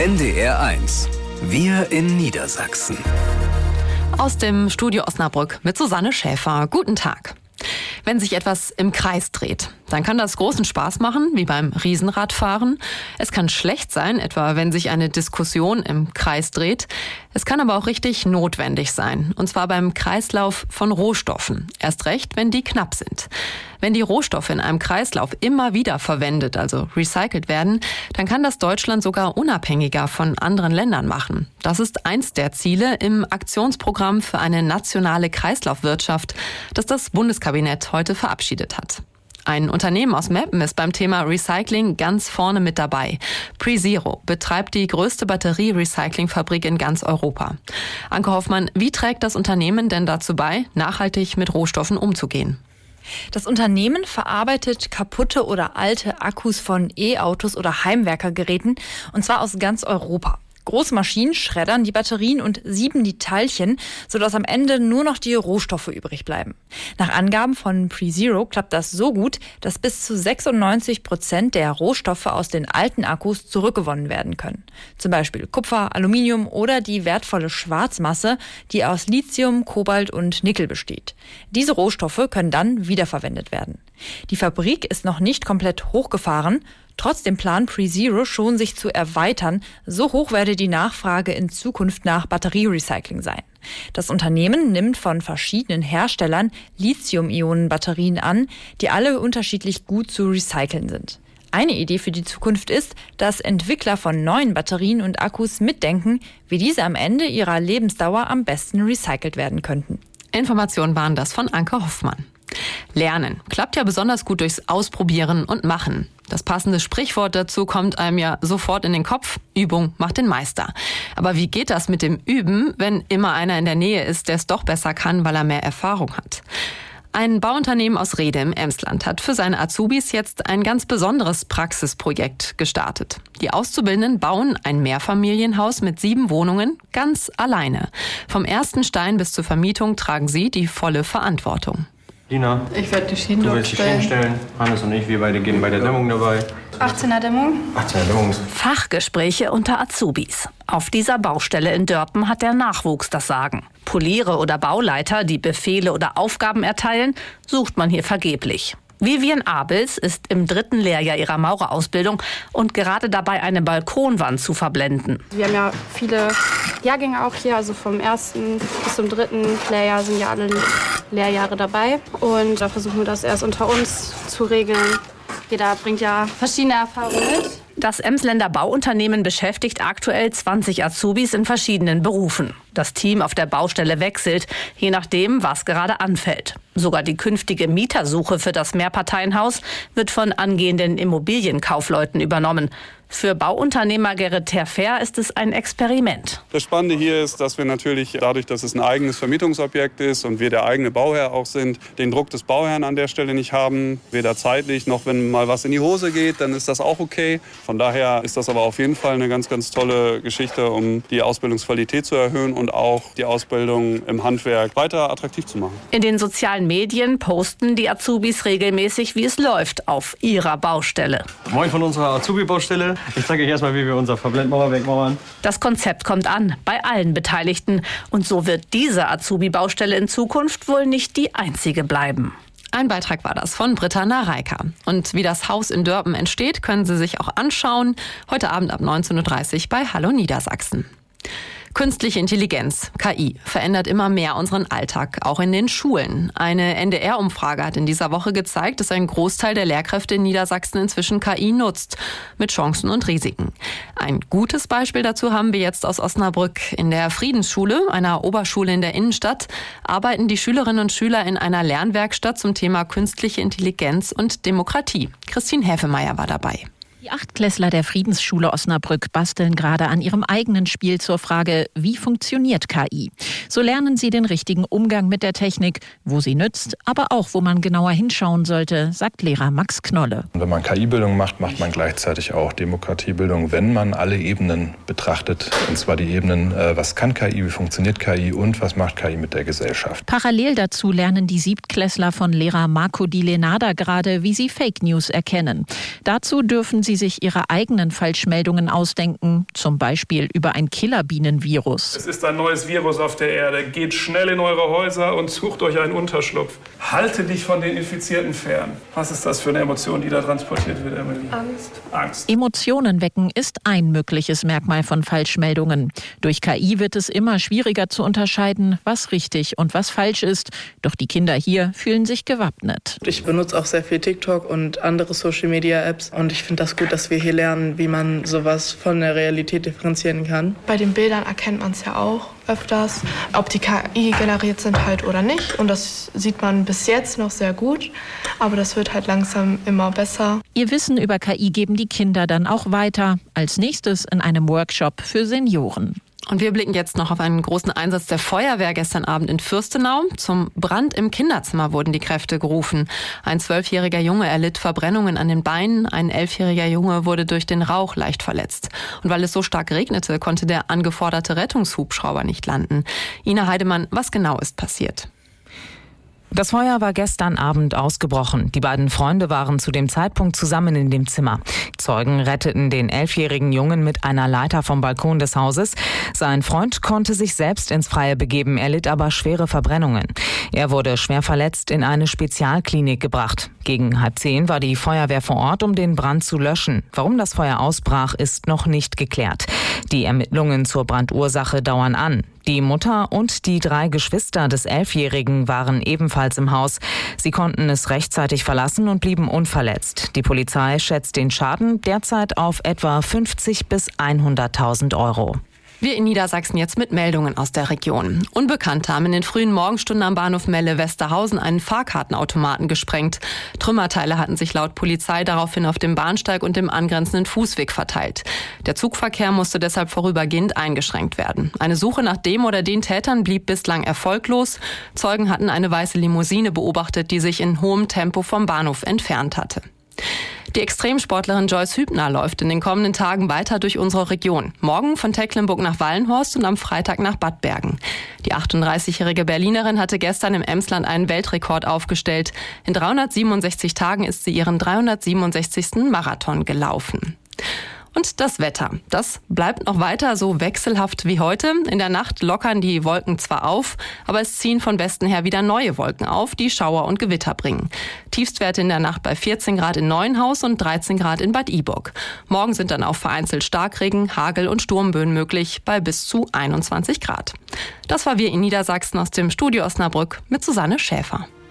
NDR1. Wir in Niedersachsen. Aus dem Studio Osnabrück mit Susanne Schäfer. Guten Tag. Wenn sich etwas im Kreis dreht, dann kann das großen Spaß machen, wie beim Riesenradfahren. Es kann schlecht sein, etwa wenn sich eine Diskussion im Kreis dreht. Es kann aber auch richtig notwendig sein, und zwar beim Kreislauf von Rohstoffen. Erst recht, wenn die knapp sind. Wenn die Rohstoffe in einem Kreislauf immer wieder verwendet, also recycelt werden, dann kann das Deutschland sogar unabhängiger von anderen Ländern machen. Das ist eins der Ziele im Aktionsprogramm für eine nationale Kreislaufwirtschaft, das das Bundeskabinett heute verabschiedet hat. Ein Unternehmen aus Meppen ist beim Thema Recycling ganz vorne mit dabei. PreZero betreibt die größte Batterie-Recycling-Fabrik in ganz Europa. Anke Hoffmann, wie trägt das Unternehmen denn dazu bei, nachhaltig mit Rohstoffen umzugehen? Das Unternehmen verarbeitet kaputte oder alte Akkus von E-Autos oder Heimwerkergeräten, und zwar aus ganz Europa. Große Maschinen schreddern die Batterien und sieben die Teilchen, sodass am Ende nur noch die Rohstoffe übrig bleiben. Nach Angaben von PreZero klappt das so gut, dass bis zu 96% der Rohstoffe aus den alten Akkus zurückgewonnen werden können. Zum Beispiel Kupfer, Aluminium oder die wertvolle Schwarzmasse, die aus Lithium, Kobalt und Nickel besteht. Diese Rohstoffe können dann wiederverwendet werden. Die Fabrik ist noch nicht komplett hochgefahren. Trotzdem plant PreZero schon, sich zu erweitern. So hoch werde die Nachfrage in Zukunft nach Batterierecycling sein. Das Unternehmen nimmt von verschiedenen Herstellern Lithium-Ionen-Batterien an, die alle unterschiedlich gut zu recyceln sind. Eine Idee für die Zukunft ist, dass Entwickler von neuen Batterien und Akkus mitdenken, wie diese am Ende ihrer Lebensdauer am besten recycelt werden könnten. Informationen waren das von Anke Hoffmann. Lernen klappt ja besonders gut durchs Ausprobieren und Machen. Das passende Sprichwort dazu kommt einem ja sofort in den Kopf: Übung macht den Meister. Aber wie geht das mit dem Üben, wenn immer einer in der Nähe ist, der es doch besser kann, weil er mehr Erfahrung hat? Ein Bauunternehmen aus Rhede im Emsland hat für seine Azubis jetzt ein ganz besonderes Praxisprojekt gestartet. Die Auszubildenden bauen ein Mehrfamilienhaus mit 7 Wohnungen ganz alleine. Vom ersten Stein bis zur Vermietung tragen sie die volle Verantwortung. Dina, ich werde die Schienen du willst die Schienen stellen. Hannes und ich, wir beide gehen bei der Dämmung dabei. 18er Dämmung. 18er Dämmung. Fachgespräche unter Azubis. Auf dieser Baustelle in Dörpen hat der Nachwuchs das Sagen. Poliere oder Bauleiter, die Befehle oder Aufgaben erteilen, sucht man hier vergeblich. Vivian Abels ist im 3. Lehrjahr ihrer Maurerausbildung und gerade dabei, eine Balkonwand zu verblenden. Wir haben ja viele Jahrgänge auch hier, also vom 1. bis zum 3. Lehrjahr sind ja alle Lehrjahre dabei. Und da versuchen wir das erst unter uns zu regeln. Jeder bringt ja verschiedene Erfahrungen mit. Das Emsländer Bauunternehmen beschäftigt aktuell 20 Azubis in verschiedenen Berufen. Das Team auf der Baustelle wechselt, je nachdem, was gerade anfällt. Sogar die künftige Mietersuche für das Mehrparteienhaus wird von angehenden Immobilienkaufleuten übernommen. Für Bauunternehmer Gerrit Terfer ist es ein Experiment. Das Spannende hier ist, dass wir natürlich dadurch, dass es ein eigenes Vermietungsobjekt ist und wir der eigene Bauherr auch sind, den Druck des Bauherrn an der Stelle nicht haben. Weder zeitlich noch, wenn mal was in die Hose geht, dann ist das auch okay. Von daher ist das aber auf jeden Fall eine ganz, ganz tolle Geschichte, um die Ausbildungsqualität zu erhöhen und auch die Ausbildung im Handwerk weiter attraktiv zu machen. In den sozialen Medien posten die Azubis regelmäßig, wie es läuft auf ihrer Baustelle. Moin von unserer Azubi-Baustelle. Ich zeige euch erstmal, wie wir unser Verblendmauer wegmauern. Das Konzept kommt an bei allen Beteiligten. Und so wird diese Azubi-Baustelle in Zukunft wohl nicht die einzige bleiben. Ein Beitrag war das von Britta Nareika. Und wie das Haus in Dörpen entsteht, können Sie sich auch anschauen. Heute Abend ab 19:30 Uhr bei Hallo Niedersachsen. Künstliche Intelligenz, KI, verändert immer mehr unseren Alltag, auch in den Schulen. Eine NDR-Umfrage hat in dieser Woche gezeigt, dass ein Großteil der Lehrkräfte in Niedersachsen inzwischen KI nutzt, mit Chancen und Risiken. Ein gutes Beispiel dazu haben wir jetzt aus Osnabrück. In der Friedensschule, einer Oberschule in der Innenstadt, arbeiten die Schülerinnen und Schüler in einer Lernwerkstatt zum Thema künstliche Intelligenz und Demokratie. Christine Häfemeyer war dabei. Die Achtklässler der Friedensschule Osnabrück basteln gerade an ihrem eigenen Spiel zur Frage, wie funktioniert KI? So lernen sie den richtigen Umgang mit der Technik, wo sie nützt, aber auch, wo man genauer hinschauen sollte, sagt Lehrer Max Knolle. Wenn man KI-Bildung macht, macht man gleichzeitig auch Demokratiebildung, wenn man alle Ebenen betrachtet. Und zwar die Ebenen, was kann KI, wie funktioniert KI und was macht KI mit der Gesellschaft. Parallel dazu lernen die Siebtklässler von Lehrer Marco Di Lenada gerade, wie sie Fake News erkennen. Dazu dürfen sie sie sich ihre eigenen Falschmeldungen ausdenken, zum Beispiel über ein Killerbienenvirus. Es ist ein neues Virus auf der Erde. Geht schnell in eure Häuser und sucht euch einen Unterschlupf. Halte dich von den Infizierten fern. Was ist das für eine Emotion, die da transportiert wird, Emily? Angst. Emotionen wecken ist ein mögliches Merkmal von Falschmeldungen. Durch KI wird es immer schwieriger zu unterscheiden, was richtig und was falsch ist. Doch die Kinder hier fühlen sich gewappnet. Ich benutze auch sehr viel TikTok und andere Social-Media-Apps. Und ich finde das gut, dass wir hier lernen, wie man sowas von der Realität differenzieren kann. Bei den Bildern erkennt man es ja auch öfters, ob die KI generiert sind halt oder nicht. Und das sieht man bis jetzt noch sehr gut. Aber das wird halt langsam immer besser. Ihr Wissen über KI geben die Kinder dann auch weiter. Als nächstes in einem Workshop für Senioren. Und wir blicken jetzt noch auf einen großen Einsatz der Feuerwehr gestern Abend in Fürstenau. Zum Brand im Kinderzimmer wurden die Kräfte gerufen. Ein 12-jähriger Junge erlitt Verbrennungen an den Beinen. Ein 11-jähriger Junge wurde durch den Rauch leicht verletzt. Und weil es so stark regnete, konnte der angeforderte Rettungshubschrauber nicht landen. Ina Heidemann, was genau ist passiert? Das Feuer war gestern Abend ausgebrochen. Die beiden Freunde waren zu dem Zeitpunkt zusammen in dem Zimmer. Zeugen retteten den 11-jährigen Jungen mit einer Leiter vom Balkon des Hauses. Sein Freund konnte sich selbst ins Freie begeben, er litt aber schwere Verbrennungen. Er wurde schwer verletzt in eine Spezialklinik gebracht. Gegen 9:30 war die Feuerwehr vor Ort, um den Brand zu löschen. Warum das Feuer ausbrach, ist noch nicht geklärt. Die Ermittlungen zur Brandursache dauern an. Die Mutter und die 3 Geschwister des 11-Jährigen waren ebenfalls im Haus. Sie konnten es rechtzeitig verlassen und blieben unverletzt. Die Polizei schätzt den Schaden derzeit auf etwa 50.000 bis 100.000 Euro. Wir in Niedersachsen jetzt mit Meldungen aus der Region. Unbekannte haben in den frühen Morgenstunden am Bahnhof Melle-Westerhausen einen Fahrkartenautomaten gesprengt. Trümmerteile hatten sich laut Polizei daraufhin auf dem Bahnsteig und dem angrenzenden Fußweg verteilt. Der Zugverkehr musste deshalb vorübergehend eingeschränkt werden. Eine Suche nach dem oder den Tätern blieb bislang erfolglos. Zeugen hatten eine weiße Limousine beobachtet, die sich in hohem Tempo vom Bahnhof entfernt hatte. Die Extremsportlerin Joyce Hübner läuft in den kommenden Tagen weiter durch unsere Region. Morgen von Tecklenburg nach Wallenhorst und am Freitag nach Bad Bergen. Die 38-jährige Berlinerin hatte gestern im Emsland einen Weltrekord aufgestellt. In 367 Tagen ist sie ihren 367. Marathon gelaufen. Und das Wetter, das bleibt noch weiter so wechselhaft wie heute. In der Nacht lockern die Wolken zwar auf, aber es ziehen von Westen her wieder neue Wolken auf, die Schauer und Gewitter bringen. Tiefstwerte in der Nacht bei 14 Grad in Neuenhaus und 13 Grad in Bad Iburg. Morgen sind dann auch vereinzelt Starkregen, Hagel und Sturmböen möglich bei bis zu 21 Grad. Das war Wir in Niedersachsen aus dem Studio Osnabrück mit Susanne Schäfer.